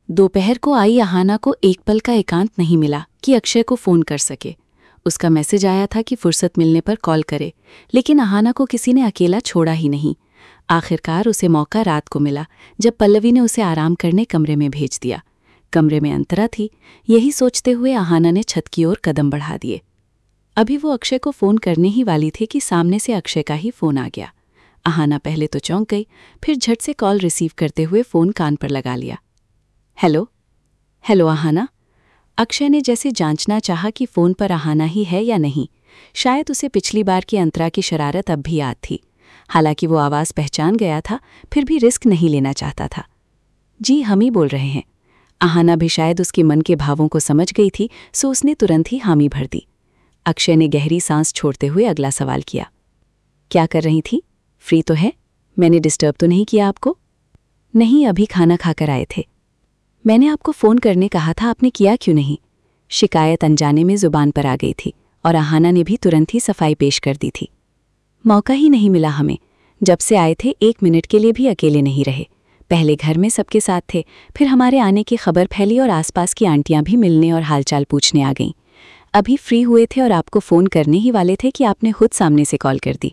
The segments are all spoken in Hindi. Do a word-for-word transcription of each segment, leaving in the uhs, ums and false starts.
दोपहर को आई अहाना को एक पल का एकांत नहीं मिला कि अक्षय को फ़ोन कर सके। उसका मैसेज आया था कि फुर्सत मिलने पर कॉल करे, लेकिन अहाना को किसी ने अकेला छोड़ा ही नहीं। आखिरकार उसे मौका रात को मिला, जब पल्लवी ने उसे आराम करने कमरे में भेज दिया। कमरे में अंतरा थी। यही सोचते हुए अहाना ने छत की ओर कदम बढ़ा दिए। अभी वो अक्षय को फ़ोन करने ही वाली थी कि सामने से अक्षय का ही फ़ोन आ गया। अहाना पहले तो चौंक गई, फिर झट से कॉल रिसीव करते हुए फ़ोन कान पर लगा लिया। Hello hello Ahana. अक्षय ने जैसे जांचना चाहा कि फ़ोन पर अहाना ही है या नहीं। शायद उसे पिछली बार की अंतरा की शरारत अब भी याद थी। हालांकि वो आवाज़ पहचान गया था, फिर भी रिस्क नहीं लेना चाहता था। जी हम ही बोल रहे हैं। अहाना भी शायद उसके मन के भावों को समझ गई थी, सो उसने तुरंत ही हामी भर दी। अक्षय ने गहरी सांस छोड़ते हुए अगला सवाल किया। क्या कर रही थी? फ्री तो है? मैंने डिस्टर्ब तो नहीं किया आपको? नहीं, अभी खाना खाकर आए थे। मैंने आपको फ़ोन करने कहा था, आपने किया क्यों नहीं? शिकायत अनजाने में ज़ुबान पर आ गई थी और अहाना ने भी तुरंत ही सफाई पेश कर दी थी। मौका ही नहीं मिला हमें। जब से आए थे एक मिनट के लिए भी अकेले नहीं रहे। पहले घर में सबके साथ थे, फिर हमारे आने की खबर फैली और आसपास की आंटियां भी मिलने और हालचाल पूछने आ गईं। अभी फ्री हुए थे और आपको फ़ोन करने ही वाले थे कि आपने खुद सामने से कॉल कर दी।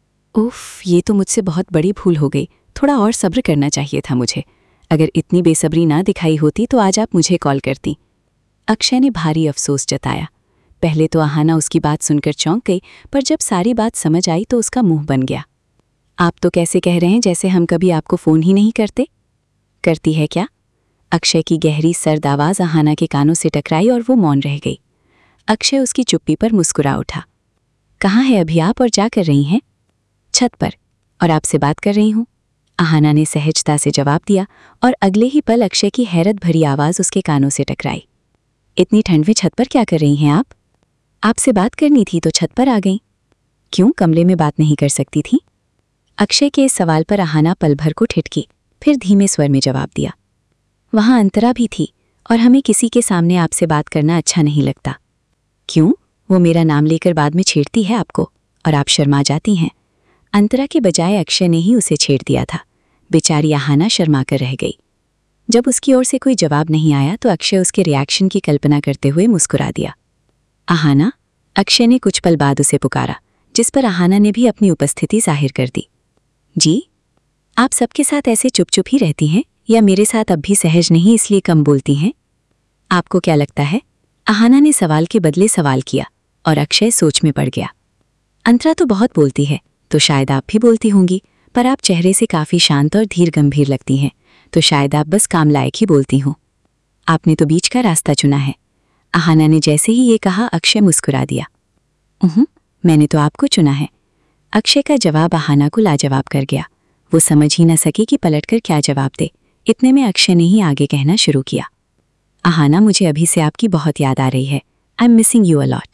उफ़, ये तो मुझसे बहुत बड़ी भूल हो गई। थोड़ा और सब्र करना चाहिए था मुझे। अगर इतनी बेसब्री ना दिखाई होती तो आज आप मुझे कॉल करती। अक्षय ने भारी अफसोस जताया। पहले तो अहाना उसकी बात सुनकर चौंक गई, पर जब सारी बात समझ आई तो उसका मुंह बन गया। आप तो कैसे कह रहे हैं जैसे हम कभी आपको फ़ोन ही नहीं करते? करती है क्या? अक्षय की गहरी सर्द आवाज़ अहाना के कानों से टकराई और वो मौन रह गई। अक्षय उसकी चुप्पी पर मुस्कुरा उठा। कहाँ है अभी आप और क्या कर रही हैं? छत पर, और आपसे बात कर रही हूँ। अहाना ने सहजता से जवाब दिया और अगले ही पल अक्षय की हैरत भरी आवाज़ उसके कानों से टकराई। इतनी ठंड में छत पर क्या कर रही हैं आप? आपसे बात करनी थी तो छत पर आ गई। क्यों, कमरे में बात नहीं कर सकती थी? अक्षय के इस सवाल पर अहाना पल भर को ठिठकी, फिर धीमे स्वर में जवाब दिया। वहाँ अंतरा भी थी और हमें किसी के सामने आपसे बात करना अच्छा नहीं लगता। क्यों, वो मेरा नाम लेकर बाद में छेड़ती है आपको और आप शर्मा जाती हैं। अंतरा के बजाय अक्षय ने ही उसे छेड़ दिया था। बेचारी अहाना शर्मा कर रह गई। जब उसकी ओर से कोई जवाब नहीं आया तो अक्षय उसके रिएक्शन की कल्पना करते हुए मुस्कुरा दिया। अहाना, अक्षय ने कुछ पल बाद उसे पुकारा, जिस पर अहाना ने भी अपनी उपस्थिति जाहिर कर दी। जी, आप सबके साथ ऐसे चुप चुप ही रहती हैं या मेरे साथ अब भी सहज नहीं इसलिए कम बोलती हैं? आपको क्या लगता है? अहाना ने सवाल के बदले सवाल किया और अक्षय सोच में पड़ गया। अंतरा तो बहुत बोलती है, तो शायद आप भी बोलती होंगी, पर आप चेहरे से काफ़ी शांत और धीर गंभीर लगती हैं, तो शायद आप बस काम लायक ही बोलती हों। आपने तो बीच का रास्ता चुना है। अहाना ने जैसे ही ये कहा अक्षय मुस्कुरा दिया। उहुं, मैंने तो आपको चुना है। अक्षय का जवाब अहाना को लाजवाब कर गया। वो समझ ही न सकी कि पलटकर क्या जवाब दे। इतने में अक्षय ने ही आगे कहना शुरू किया। अहाना, मुझे अभी से आपकी बहुत याद आ रही है। I am missing you a lot.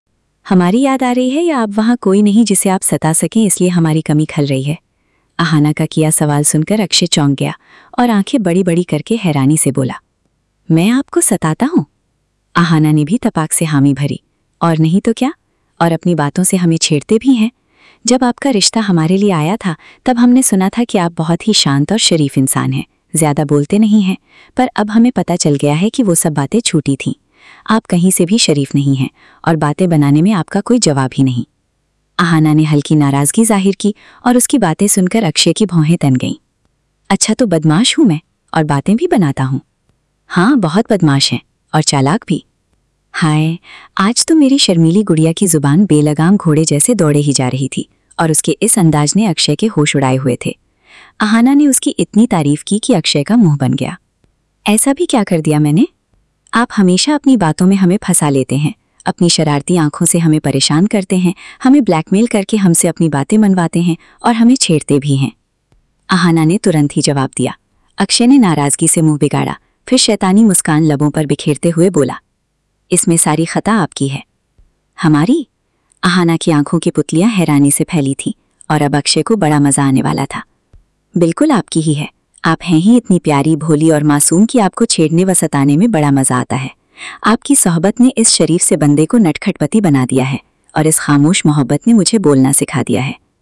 हमारी याद आ रही है या आप वहाँ कोई नहीं जिसे आप सता सकें इसलिए हमारी कमी खल रही है? अहाना का किया सवाल सुनकर अक्षय चौंक गया और आंखें बड़ी बड़ी करके हैरानी से बोला, मैं आपको सताता हूँ? अहाना ने भी तपाक से हामी भरी। और नहीं तो क्या, और अपनी बातों से हमें छेड़ते भी हैं। जब आपका रिश्ता हमारे लिए आया था तब हमने सुना था कि आप बहुत ही शांत और शरीफ इंसान हैं, ज़्यादा बोलते नहीं हैं, पर अब हमें पता चल गया है कि वो सब बातें छूटी थीं। आप कहीं से भी शरीफ नहीं हैं और बातें बनाने में आपका कोई जवाब ही नहीं। अहाना ने हल्की नाराज़गी जाहिर की और उसकी बातें सुनकर अक्षय की भौहें तन गईं। अच्छा, तो बदमाश हूँ मैं और बातें भी बनाता हूँ? हाँ, बहुत बदमाश हैं और चालाक भी। हाय, आज तो मेरी शर्मीली गुड़िया की जुबान बेलगाम घोड़े जैसे दौड़े ही जा रही थी और उसके इस अंदाज ने अक्षय के होश उड़ाए हुए थे। अहाना ने उसकी इतनी तारीफ की कि अक्षय का मुंह बन गया। ऐसा भी क्या कर दिया मैंने? आप हमेशा अपनी बातों में हमें फंसा लेते हैं, अपनी शरारती आंखों से हमें परेशान करते हैं, हमें ब्लैकमेल करके हमसे अपनी बातें मनवाते हैं और हमें छेड़ते भी हैं। अहाना ने तुरंत ही जवाब दिया। अक्षय ने नाराज़गी से मुंह बिगाड़ा, फिर शैतानी मुस्कान लबों पर बिखेरते हुए बोला, इसमें सारी खता आपकी है। हमारी? अहाना की आंखों की पुतलियां हैरानी से फैली थीं और अब अक्षय को बड़ा मजा आने वाला था। बिल्कुल आपकी ही है। आप हैं ही इतनी प्यारी, भोली और मासूम कि आपको छेड़ने व सताने में बड़ा मजा आता है। आपकी सोहबत ने इस शरीफ से बंदे को नटखटपति बना दिया है और इस खामोश मोहब्बत ने मुझे बोलना सिखा दिया है।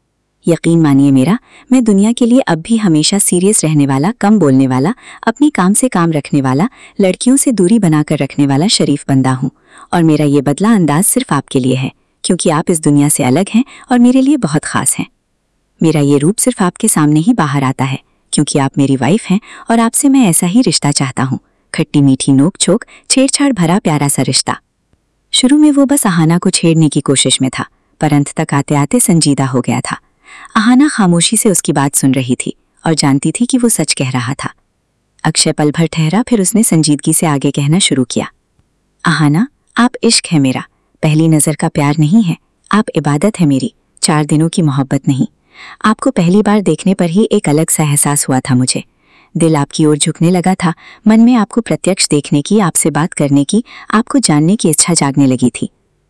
यकीन मानिए मेरा, मैं दुनिया के लिए अब भी हमेशा सीरियस रहने वाला, कम बोलने वाला, अपनी काम से काम रखने वाला, लड़कियों से दूरी बनाकर रखने वाला शरीफ बंदा हूँ। और मेरा ये बदला अंदाज सिर्फ आपके लिए है, क्योंकि आप इस दुनिया से अलग हैं और मेरे लिए बहुत खास हैं। मेरा ये रूप सिर्फ आपके सामने ही बाहर आता है, क्योंकि आप मेरी वाइफ हैं और आपसे मैं ऐसा ही रिश्ता चाहता हूँ। खट्टी मीठी नोक झोंक, छेड़छाड़ भरा प्यारा सा रिश्ता। शुरू में वो बस अहाना को छेड़ने की कोशिश में था, पर अंत तक आते आते संजीदा हो गया था। अहाना खामोशी से उसकी बात सुन रही थी और जानती थी कि वो सच कह रहा था। अक्षय पल भर ठहरा, फिर उसने संजीदगी से आगे कहना शुरू किया। अहाना, आप इश्क है मेरा, पहली नज़र का प्यार नहीं है। आप इबादत है मेरी, चार दिनों की मोहब्बत नहीं। आपको पहली बार देखने पर ही एक अलग सा एहसास हुआ था मुझे। दिल आपकी ओर झुकने लगा था, मन में आपको प्रत्यक्ष देखने की, आपसे बात करने की, आपको जानने की इच्छा जागने लगी थी।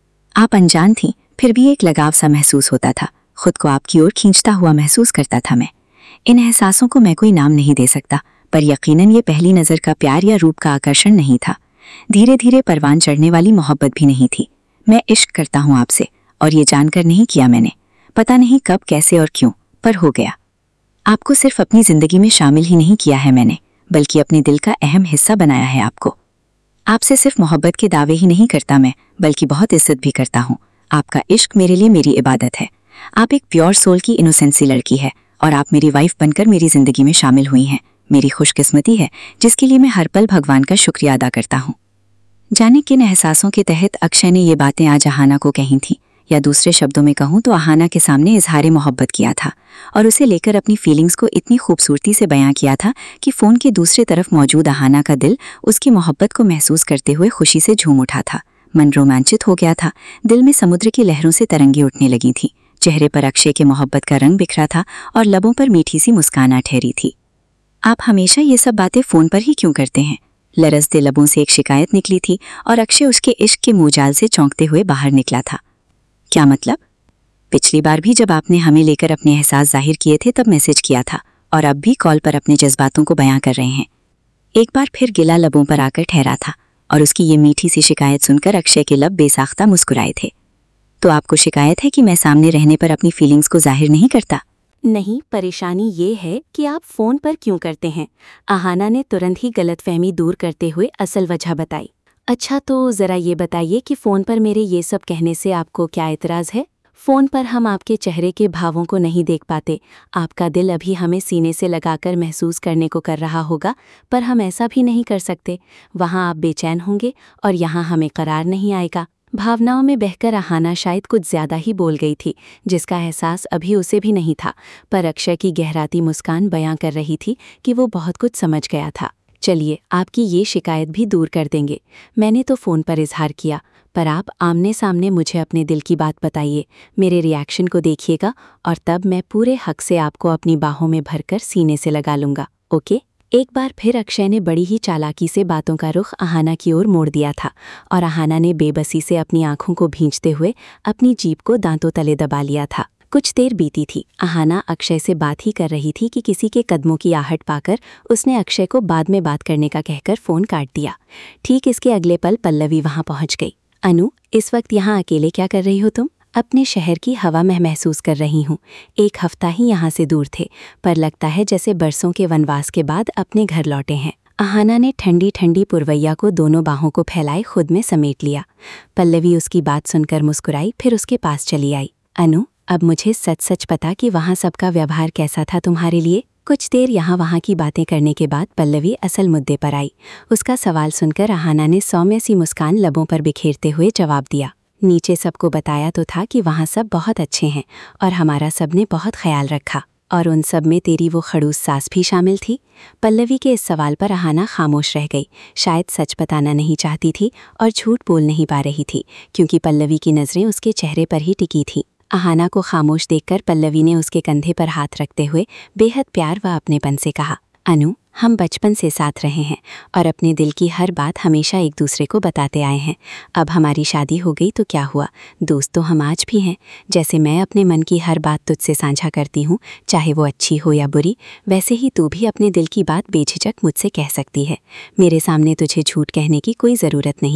आप अनजान थीं, फिर भी एक लगाव सा महसूस होता था। खुद को आपकी ओर खींचता हुआ महसूस करता था मैं। इन एहसासों को मैं कोई नाम नहीं दे सकता, पर यकीनन ये पहली नज़र का प्यार या रूप का आकर्षण नहीं था। धीरे धीरे परवान चढ़ने वाली मोहब्बत भी नहीं थी। मैं इश्क करता हूँ आपसे, और ये जानकर नहीं किया मैंने। पता नहीं कब, कैसे और क्यों, पर हो गया। आपको सिर्फ अपनी जिंदगी में शामिल ही नहीं किया है मैंने, बल्कि अपने दिल का अहम हिस्सा बनाया है आपको। आपसे सिर्फ मोहब्बत के दावे ही नहीं करता मैं, बल्कि बहुत इज्जत भी करता हूँ। आपका इश्क मेरे लिए मेरी इबादत है। आप एक प्योर सोल की इनोसेंट सी लड़की है, और आप मेरी वाइफ बनकर मेरी जिंदगी में शामिल हुई हैं। मेरी खुशकिस्मती है, जिसके लिए मैं हर पल भगवान का शुक्रिया अदा करता हूँ। जाने किन एहसासों के तहत अक्षय ने ये बातें आज अहाना को कही थी, या दूसरे शब्दों में कहूँ तो अहाना के सामने इजहार मोहब्बत किया था और उसे लेकर अपनी फीलिंग्स को इतनी खूबसूरती से बयां किया था कि फ़ोन के दूसरे तरफ मौजूद अहाना का दिल उसकी मोहब्बत को महसूस करते हुए खुशी से झूम उठा था। मन रोमांचित हो गया था, दिल में समुद्र की लहरों से तरंगे उठने लगी थी। चेहरे पर अक्षय के मोहब्बत का रंग बिखरा था और लबों पर मीठी सी मुस्कान आ ठहरी थी। आप हमेशा ये सब बातें फ़ोन पर ही क्यों करते हैं? लरजते लबों से एक शिकायत निकली थी और अक्षय उसके इश्क के मुंहजाल से चौंकते हुए बाहर निकला था। क्या मतलब? पिछली बार भी जब आपने हमें लेकर अपने एहसास जाहिर किए थे तब मैसेज किया था, और अब भी कॉल पर अपने जज्बातों को बयां कर रहे हैं। एक बार फिर गिला लबों पर आकर ठहरा था और उसकी ये मीठी सी शिकायत सुनकर अक्षय के लब बेसाख्ता मुस्कुराए थे। तो आपको शिकायत है कि मैं सामने रहने पर अपनी फीलिंग्स को जाहिर नहीं करता? नहीं, परेशानी ये है कि आप फ़ोन पर क्यों करते हैं। अहाना ने तुरंत ही गलतफहमी दूर करते हुए असल वजह बताई। अच्छा, तो ज़रा ये बताइए कि फ़ोन पर मेरे ये सब कहने से आपको क्या एतराज़ है? फ़ोन पर हम आपके चेहरे के भावों को नहीं देख पाते। आपका दिल अभी हमें सीने से लगाकर महसूस करने को कर रहा होगा, पर हम ऐसा भी नहीं कर सकते। वहाँ आप बेचैन होंगे और यहाँ हमें करार नहीं आएगा। भावनाओं में बहकर अहाना शायद कुछ ज़्यादा ही बोल गई थी, जिसका एहसास अभी उसे भी नहीं था, पर अक्षय की गहराती मुस्कान बयां कर रही थी कि वो बहुत कुछ समझ गया था। चलिए, आपकी ये शिकायत भी दूर कर देंगे। मैंने तो फ़ोन पर इजहार किया, पर आप आमने सामने मुझे अपने दिल की बात बताइए, मेरे रिएक्शन को देखिएगा, और तब मैं पूरे हक से आपको अपनी बाहों में भरकर सीने से लगा लूँगा। ओके? एक बार फिर अक्षय ने बड़ी ही चालाकी से बातों का रुख अहाना की ओर मोड़ दिया था, और अहाना ने बेबसी से अपनी आंखों को भींचते हुए अपनी जीभ को दांतों तले दबा लिया था। कुछ देर बीती थी। अहाना अक्षय से बात ही कर रही थी कि किसी के कदमों की आहट पाकर उसने अक्षय को बाद में बात करने का कहकर फ़ोन काट दिया। ठीक इसके अगले पल पल्लवी वहाँ पहुँच गई। अनु, इस वक्त यहाँ अकेले क्या कर रही हो तुम? अपने शहर की हवा में महसूस कर रही हूँ। एक हफ्ता ही यहाँ से दूर थे, पर लगता है जैसे बरसों के वनवास के बाद अपने घर लौटे हैं। अहाना ने ठंडी ठंडी पुरवैया को दोनों बाहों को फैलाए खुद में समेट लिया। पल्लवी उसकी बात सुनकर मुस्कुराई, फिर उसके पास चली आई। अनु, अब मुझे सच सच पता कि वहाँ सबका व्यवहार कैसा था तुम्हारे लिए। कुछ देर यहाँ वहाँ की बातें करने के बाद पल्लवी असल मुद्दे पर आई। उसका सवाल सुनकर अहाना ने सौम्य सी मुस्कान लबों पर बिखेरते हुए जवाब दिया। नीचे सबको बताया तो था कि वहाँ सब बहुत अच्छे हैं और हमारा सबने बहुत ख्याल रखा, और उन सब में तेरी वो खड़ूस सास भी शामिल थी। पल्लवी के इस सवाल पर अहाना खामोश रह गई। शायद सच बताना नहीं चाहती थी और झूठ बोल नहीं पा रही थी, क्योंकि पल्लवी की नज़रें उसके चेहरे पर ही टिकी थीं। अहाना को खामोश देखकर पल्लवी ने उसके कंधे पर हाथ रखते हुए बेहद प्यार व अपनेपन से कहा, अनु, हम बचपन से साथ रहे हैं और अपने दिल की हर बात हमेशा एक दूसरे को बताते आए हैं। अब हमारी शादी हो गई तो क्या हुआ, दोस्त तो हम आज भी हैं। जैसे मैं अपने मन की हर बात तुझसे साझा करती हूँ, चाहे वो अच्छी हो या बुरी, वैसे ही तू भी अपने दिल की बात बेझिझक मुझसे कह सकती है। मेरे सामने तुझे झूठ कहने की कोई ज़रूरत नहीं है।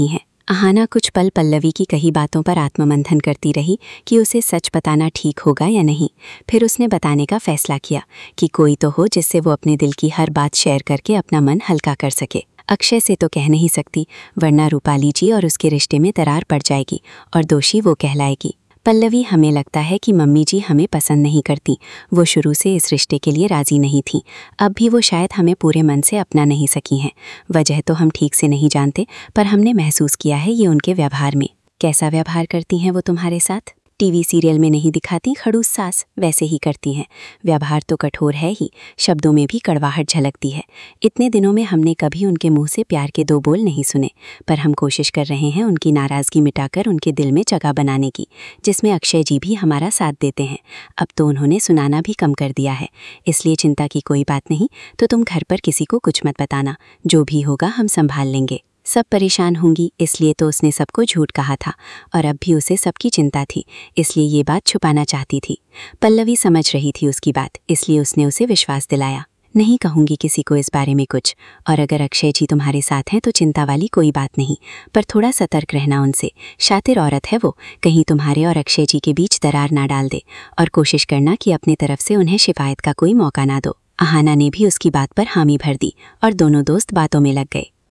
अहाना कुछ पल पल्लवी की कही बातों पर आत्ममंथन करती रही कि उसे सच बताना ठीक होगा या नहीं। फिर उसने बताने का फैसला किया कि कोई तो हो जिससे वो अपने दिल की हर बात शेयर करके अपना मन हल्का कर सके। अक्षय से तो कह नहीं सकती, वरना रूपाली जी और उसके रिश्ते में दरार पड़ जाएगी और दोषी वो कहलाएगी। पल्लवी, हमें लगता है कि मम्मी जी हमें पसंद नहीं करती। वो शुरू से इस रिश्ते के लिए राजी नहीं थी। अब भी वो शायद हमें पूरे मन से अपना नहीं सकी हैं। वजह तो हम ठीक से नहीं जानते, पर हमने महसूस किया है ये उनके व्यवहार में। कैसा व्यवहार करती हैं वो तुम्हारे साथ? टीवी सीरियल में नहीं दिखाती खड़ूस सास, वैसे ही करती हैं। व्यवहार तो कठोर है ही, शब्दों में भी कड़वाहट झलकती है। इतने दिनों में हमने कभी उनके मुंह से प्यार के दो बोल नहीं सुने, पर हम कोशिश कर रहे हैं उनकी नाराज़गी मिटाकर उनके दिल में जगह बनाने की, जिसमें अक्षय जी भी हमारा साथ देते हैं। अब तो उन्होंने सुनाना भी कम कर दिया है, इसलिए चिंता की कोई बात नहीं। तो तुम घर पर किसी को कुछ मत बताना, जो भी होगा हम संभाल लेंगे। सब परेशान होंगी, इसलिए तो उसने सबको झूठ कहा था, और अब भी उसे सबकी चिंता थी, इसलिए ये बात छुपाना चाहती थी। पल्लवी समझ रही थी उसकी बात, इसलिए उसने उसे विश्वास दिलाया। नहीं कहूँगी किसी को इस बारे में कुछ, और अगर अक्षय जी तुम्हारे साथ हैं तो चिंता वाली कोई बात नहीं, पर थोड़ा सतर्क रहना उनसे। शातिर औरत है वो, कहीं तुम्हारे और अक्षय जी के बीच दरार ना डाल दे, और कोशिश करना कि अपनी तरफ से उन्हें शिकायत का कोई मौका ना दो। अहाना ने भी उसकी बात पर हामी भर दी और दोनों दोस्त बातों में लग गए।